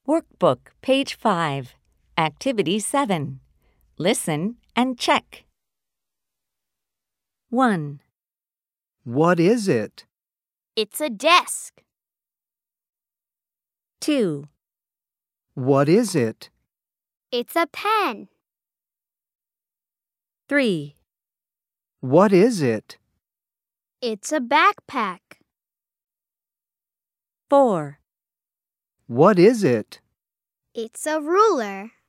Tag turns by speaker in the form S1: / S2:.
S1: Workbook, page 5. Activity 7. Listen and check. 1,
S2: What is it?
S3: It's a desk.
S1: 2,
S2: What is it?
S3: It's a pen.
S1: 3,
S2: What is it?
S3: It's a backpack.
S1: 4,
S2: What is it?
S3: It's a ruler.